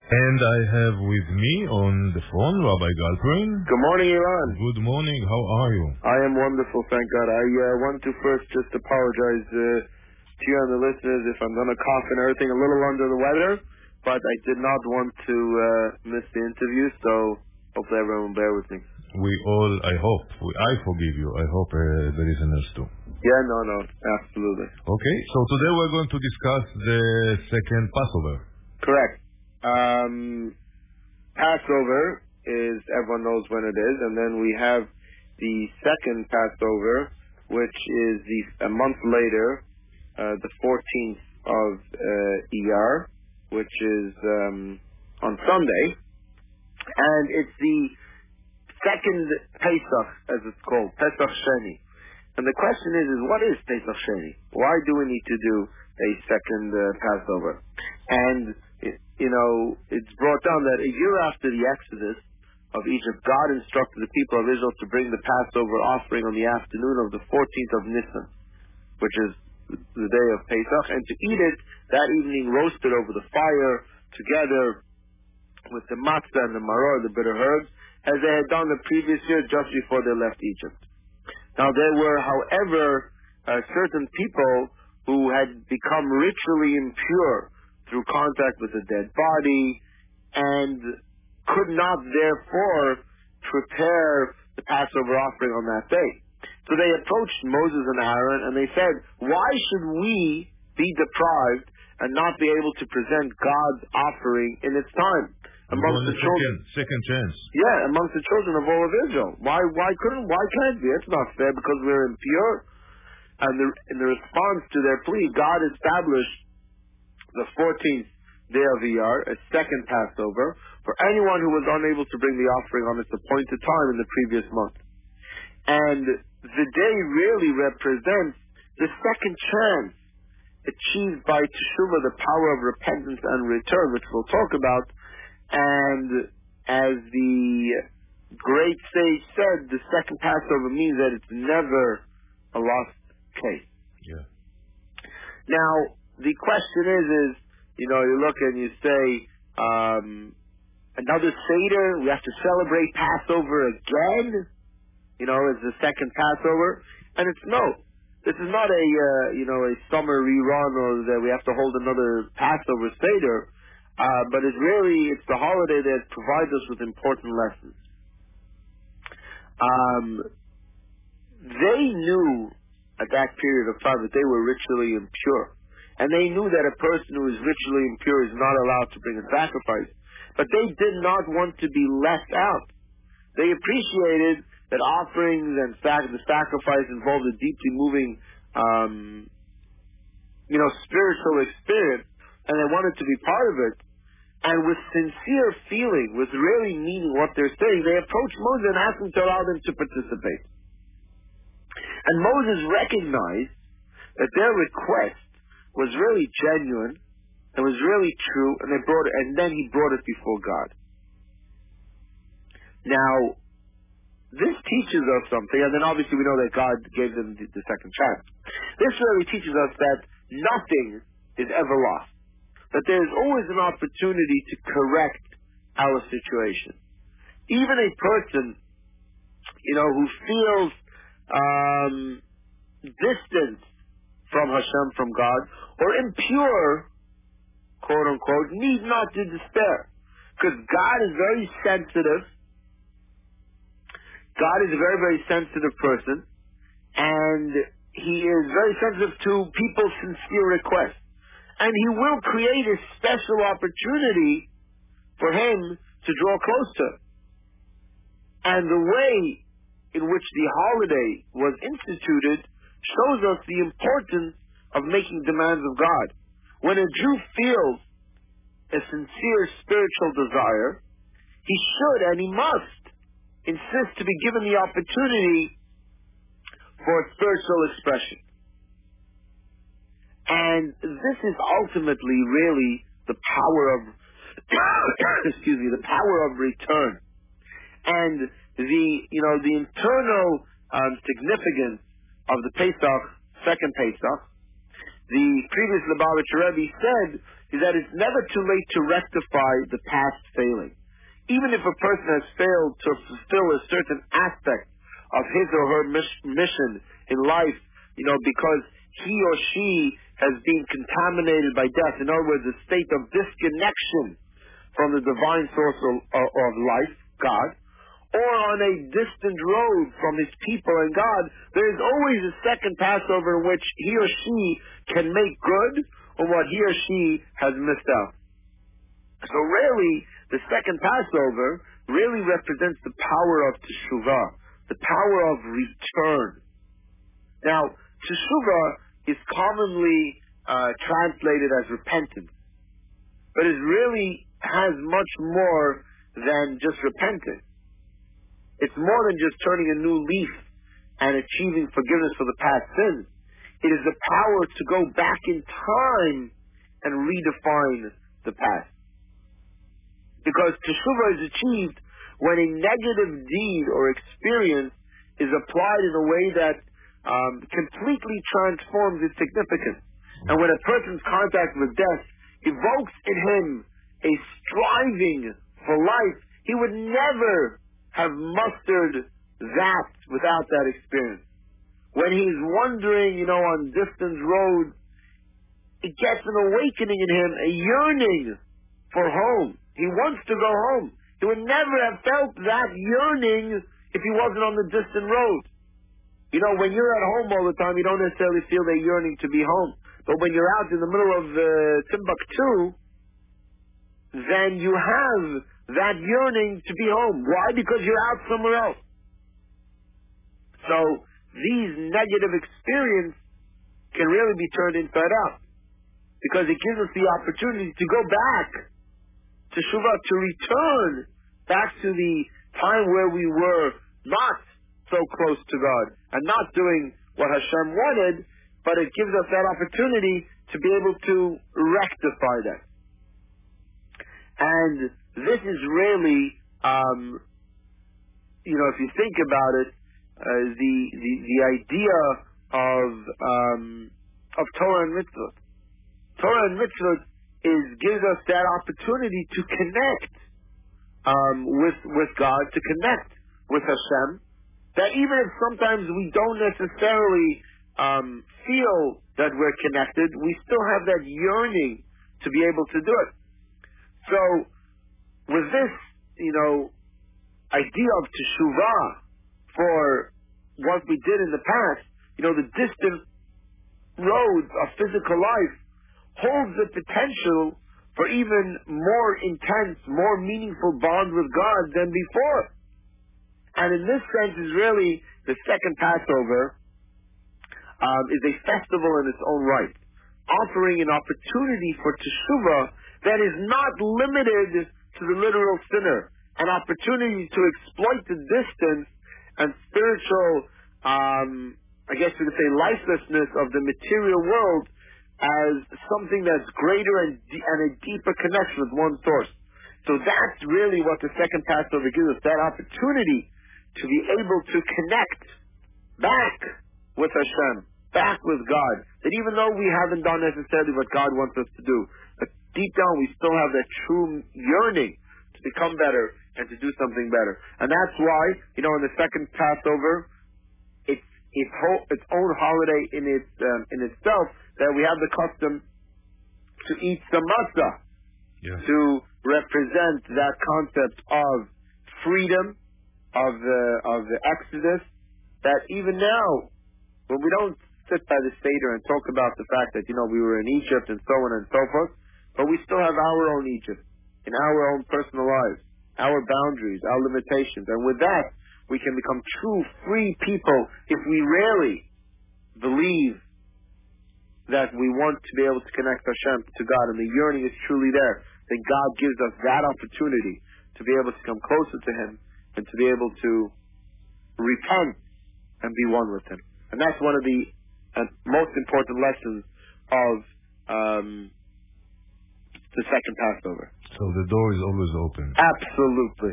And I have with me on the phone Rabbi Galperin. Good morning, Iran. Good morning. How are you? I am wonderful, thank God. I want to first just apologize to you and the listeners if I'm going to cough and everything, a little under the weather, but I did not want to miss the interview, so hopefully everyone will bear with me. I forgive you. I hope the listeners too. Yeah, no, absolutely. Okay, so today we're going to discuss the second Passover. Correct. Passover is, everyone knows when it is, and then we have the second Passover, which is a month later, the 14th of Iyar, which is on Sunday, and it's the second Pesach, as it's called, Pesach Sheni. And the question is what is Pesach Sheni? Why do we need to do a second Passover? And it's brought down that a year after the Exodus of Egypt, God instructed the people of Israel to bring the Passover offering on the afternoon of the 14th of Nisan, which is the day of Pesach, and to eat it that evening roasted over the fire together with the matzah and the maror, the bitter herbs, as they had done the previous year just before they left Egypt. Now there were, however, certain people who had become ritually impure through contact with a dead body and could not therefore prepare the Passover offering on that day. So they approached Moses and Aaron and they said, why should we be deprived and not be able to present God's offering in its time? Amongst the children, second chance. Yeah, amongst the children of all of Israel. Why can't we? It's not fair because we're impure. And in the response to their plea, God established the 14th day of Iyar, a second Passover, for anyone who was unable to bring the offering on its appointed time in the previous month. And the day really represents the second chance achieved by Teshuvah, the power of repentance and return, which we'll talk about. And as the great sage said, the second Passover means that it's never a lost case. Yeah. Now, the question is, you look and you say, another Seder, we have to celebrate Passover again, as the second Passover. And it's no. This is not a summer rerun or that we have to hold another Passover Seder, but it's the holiday that provides us with important lessons. They knew at that period of time that they were ritually impure. And they knew that a person who is ritually impure is not allowed to bring a sacrifice. But they did not want to be left out. They appreciated that offerings and the sacrifice involved a deeply moving, spiritual experience, and they wanted to be part of it. And with sincere feeling, with really meaning what they're saying, they approached Moses and asked him to allow them to participate. And Moses recognized that their request was really genuine, it was really true, and then he brought it before God. Now, this teaches us something, and then obviously we know that God gave them the second chance. This really teaches us that nothing is ever lost, that there is always an opportunity to correct our situation. Even a person, who feels distant from Hashem, from God, or impure, quote unquote, need not to despair. Because God is very sensitive. God is a very, very sensitive person, and he is very sensitive to people's sincere requests. And he will create a special opportunity for him to draw close to. And the way in which the holiday was instituted shows us the importance of making demands of God. When a Jew feels a sincere spiritual desire, he should and he must insist to be given the opportunity for spiritual expression. And this is ultimately really the power of the power of return. And the internal significance of the Pesach, second Pesach, the previous Lubavitcher Rebbe said is that it's never too late to rectify the past failing. Even if a person has failed to fulfill a certain aspect of his or her mission in life, because he or she has been contaminated by death. In other words, a state of disconnection from the divine source of life, God, or on a distant road from his people and God, there is always a second Passover in which he or she can make good on what he or she has missed out. So really, the second Passover really represents the power of teshuvah, the power of return. Now, teshuvah is commonly translated as repentance, but it really has much more than just repentance. It's more than just turning a new leaf and achieving forgiveness for the past sins. It is the power to go back in time and redefine the past. Because teshuvah is achieved when a negative deed or experience is applied in a way that completely transforms its significance. And when a person's contact with death evokes in him a striving for life, he would never have mustered that without that experience. When he's wandering, on distant roads, it gets an awakening in him, a yearning for home. He wants to go home. He would never have felt that yearning if he wasn't on the distant road. When you're at home all the time, you don't necessarily feel that yearning to be home. But when you're out in the middle of Timbuktu, then you have that yearning to be home. Why? Because you're out somewhere else. So these negative experiences can really be turned inside out, because it gives us the opportunity to go back to teshuvah, to return back to the time where we were not so close to God and not doing what Hashem wanted, but it gives us that opportunity to be able to rectify that. And this is really, if you think about it, the idea of Torah and mitzvot. Torah and mitzvot gives us that opportunity to connect with God, to connect with Hashem. That even if sometimes we don't necessarily feel that we're connected, we still have that yearning to be able to do it. So, with this, idea of teshuvah for what we did in the past, the distant roads of physical life holds the potential for even more intense, more meaningful bond with God than before. And in this sense is really the second Passover is a festival in its own right, offering an opportunity for teshuvah that is not limited to the literal sinner, an opportunity to exploit the distance and spiritual, I guess we could say, lifelessness of the material world as something that's greater and a deeper connection with one source. So that's really what the second Passover gives us, that opportunity to be able to connect back with Hashem, back with God. That even though we haven't done necessarily what God wants us to do, but deep down we still have that true yearning to become better and to do something better. And that's why, in the second Passover, it's its own holiday in itself, that we have the custom to eat some matzah, to represent that concept of freedom, of the Exodus, that even now, when we don't sit by the Seder and talk about the fact that, we were in Egypt and so on and so forth, but we still have our own Egypt, in our own personal lives, our boundaries, our limitations. And with that, we can become true, free people if we really believe that we want to be able to connect Hashem to God, and the yearning is truly there. Then God gives us that opportunity to be able to come closer to Him and to be able to repent and be one with Him. And that's one of the most important lessons of the second Passover. So the door is always open. Absolutely.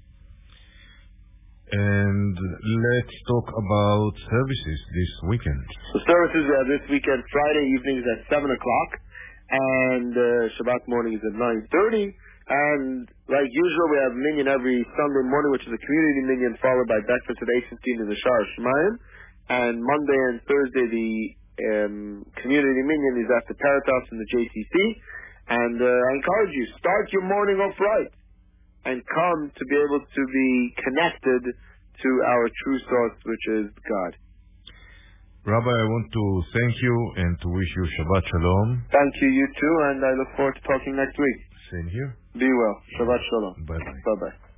And let's talk about services this weekend. The services are this weekend, Friday evenings at 7 o'clock. and Shabbat morning is at 9:30. And like usual, we have minyan every Sunday morning, which is a community minyan, followed by breakfast at 8:15 in the Shar Shemayim. And Monday and Thursday, the community minyan is at the Paratos in the JTC. And I encourage you, start your morning off right and come to be able to be connected to our true source, which is God. Rabbi, I want to thank you and to wish you Shabbat Shalom. Thank you, you too, and I look forward to talking next week. Same here. Be well. Shabbat Shalom. Bye-bye. Bye-bye.